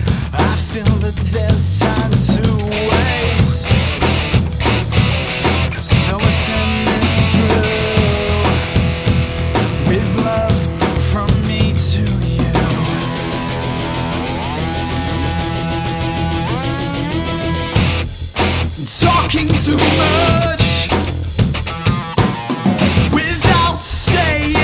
I feel that there's time to waste, so I send this through with love from me to you. Talking too much without saying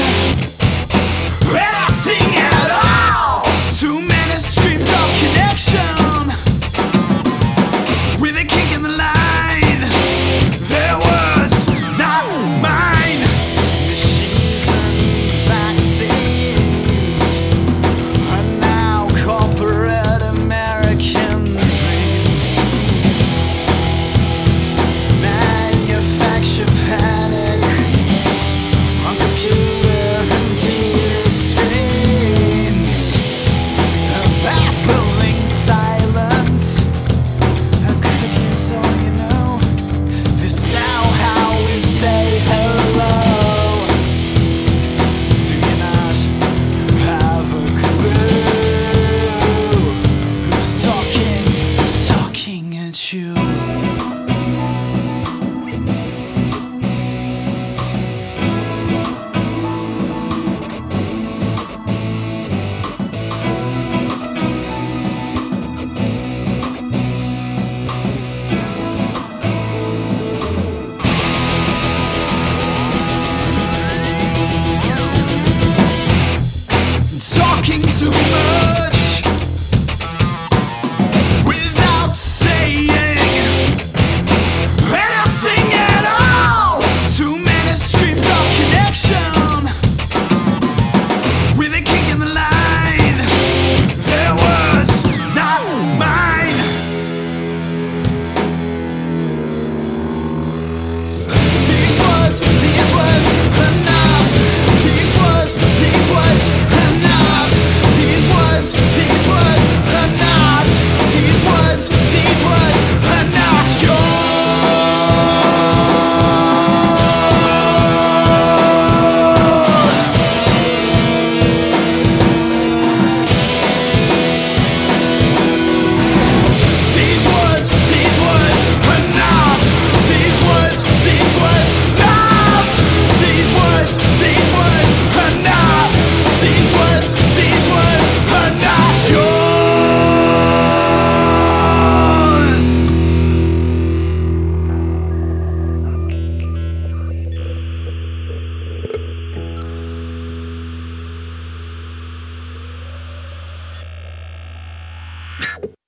anything at all. Too many streams of connection with a kink in the line. There was not mine. Machines and vaccines are now corporate American dreams. Manufacture panic on computer and TV screens. A babbling silence. A click is all you know. This now how we say hello. Do you not have a clue who's talking at you? Talking too much without saying anything at all. Too many streams of connection with a kink in the line. There was not mine. These words are not. These words are not. These words are not. These words are not yours. These words are not. These words not. These words are not. These words are not yours.